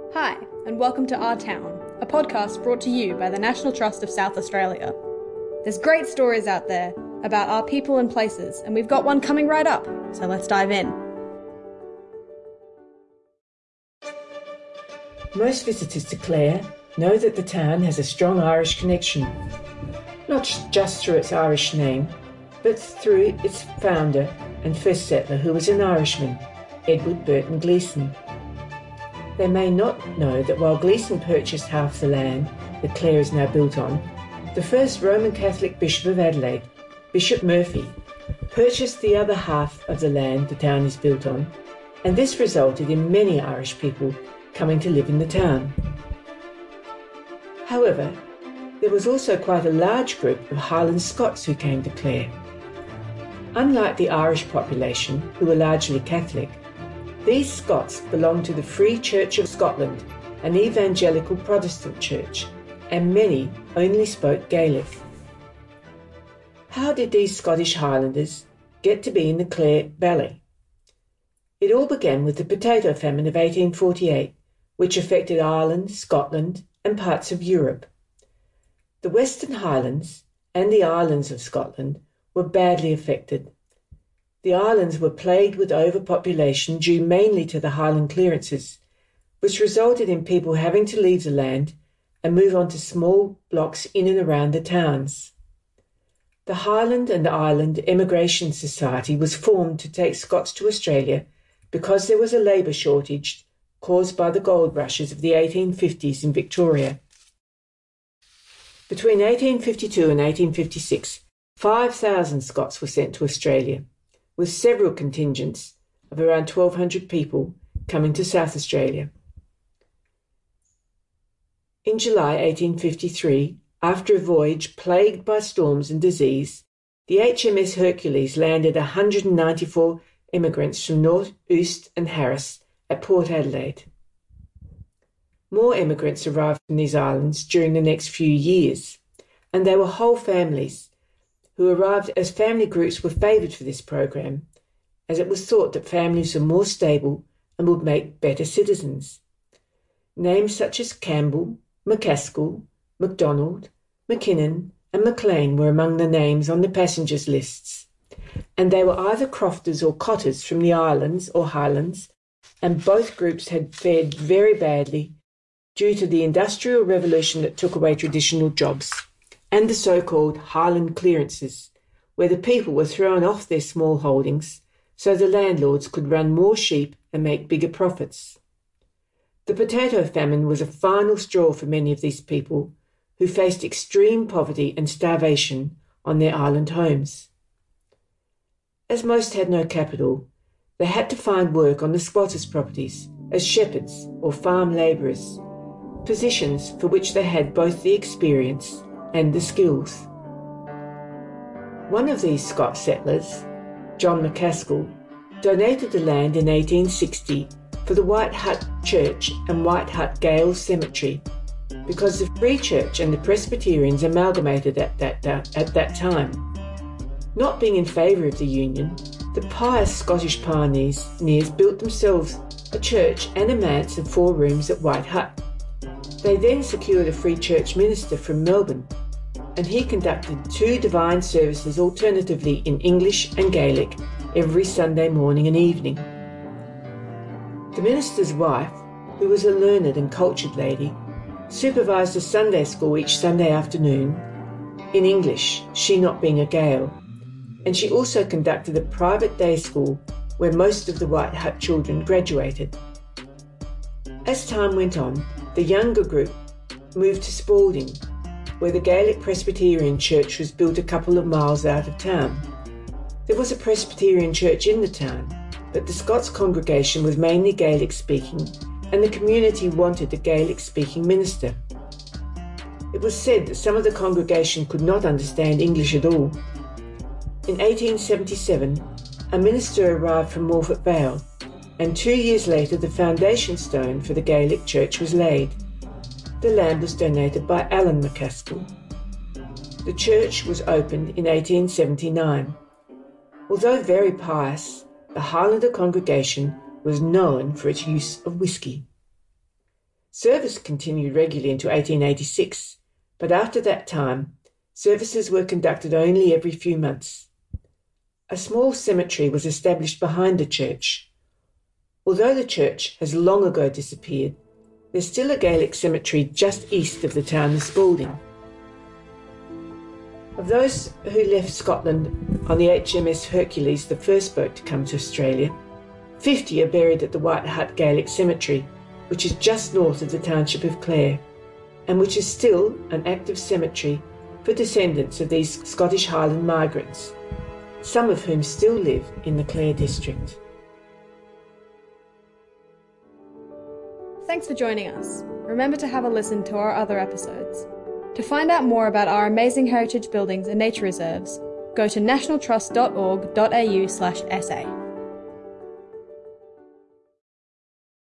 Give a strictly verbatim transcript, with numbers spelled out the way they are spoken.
Hi, and welcome to Our Town, a podcast brought to you by the National Trust of South Australia. There's great stories out there about our people and places, and we've got one coming right up, so let's dive in. Most visitors to Clare know that the town has a strong Irish connection, not just through its Irish name, but through its founder and first settler, who was an Irishman, Edward Burton Gleeson. They may not know that while Gleeson purchased half the land that Clare is now built on, the first Roman Catholic Bishop of Adelaide, Bishop Murphy, purchased the other half of the land the town is built on, and this resulted in many Irish people coming to live in the town. However, there was also quite a large group of Highland Scots who came to Clare. Unlike the Irish population, who were largely Catholic, these Scots belonged to the Free Church of Scotland, an evangelical Protestant church, and many only spoke Gaelic. How did these Scottish Highlanders get to be in the Clare Valley? It all began with the potato famine of eighteen forty-eight, which affected Ireland, Scotland, and parts of Europe. The Western Highlands and the islands of Scotland were badly affected. The islands were plagued with overpopulation due mainly to the Highland clearances, which resulted in people having to leave the land and move on to small blocks in and around the towns. The Highland and Island Emigration Society was formed to take Scots to Australia because there was a labour shortage caused by the gold rushes of the eighteen fifties in Victoria. Between eighteen fifty-two and eighteen fifty-six, five thousand Scots were sent to Australia, with several contingents of around twelve hundred people coming to South Australia. In July eighteen fifty-three, after a voyage plagued by storms and disease, the H M S Hercules landed one hundred ninety-four immigrants from North, Eust and Harris at Port Adelaide. More immigrants arrived from these islands during the next few years, and they were whole families who arrived as family groups were favoured for this program, as it was thought that families were more stable and would make better citizens. Names such as Campbell, McCaskill, MacDonald, McKinnon and McLean were among the names on the passengers' lists, and they were either crofters or cotters from the islands or highlands, and both groups had fared very badly due to the Industrial Revolution that took away traditional jobs, and the so-called Highland clearances, where the people were thrown off their small holdings so the landlords could run more sheep and make bigger profits. The potato famine was a final straw for many of these people who faced extreme poverty and starvation on their island homes. As most had no capital, they had to find work on the squatters' properties as shepherds or farm labourers, positions for which they had both the experience and the skills. One of these Scots settlers, John McCaskill, donated the land in eighteen sixty for the White Hut Church and White Hut Gaels Cemetery, because the Free Church and the Presbyterians amalgamated at that, at that time. Not being in favour of the union, the pious Scottish pioneers built themselves a church and a manse of four rooms at White Hut. They then secured a Free Church minister from Melbourne, and he conducted two divine services alternatively in English and Gaelic every Sunday morning and evening. The minister's wife, who was a learned and cultured lady, supervised a Sunday school each Sunday afternoon, in English, she not being a Gael, and she also conducted a private day school where most of the White Hut children graduated. As time went on, the younger group moved to Spalding, where the Gaelic Presbyterian Church was built a couple of miles out of town. There was a Presbyterian church in the town, but the Scots congregation was mainly Gaelic-speaking, and the community wanted a Gaelic-speaking minister. It was said that some of the congregation could not understand English at all. In eighteen seventy-seven, a minister arrived from Morphett Vale, and two years later the foundation stone for the Gaelic church was laid. The land was donated by Alan McCaskill. The church was opened in eighteen seventy-nine. Although very pious, the Highlander congregation was known for its use of whisky. Service continued regularly until eighteen eighty-six, but after that time, services were conducted only every few months. A small cemetery was established behind the church. Although the church has long ago disappeared, there's still a Gaelic cemetery just east of the town of Spalding. Of those who left Scotland on the H M S Hercules, the first boat to come to Australia, fifty are buried at the White Hut Gaelic Cemetery, which is just north of the township of Clare, and which is still an active cemetery for descendants of these Scottish Highland migrants, some of whom still live in the Clare district. Thanks for joining us. Remember to have a listen to our other episodes. To find out more about our amazing heritage buildings and nature reserves, go to national trust dot org dot a u slash S A.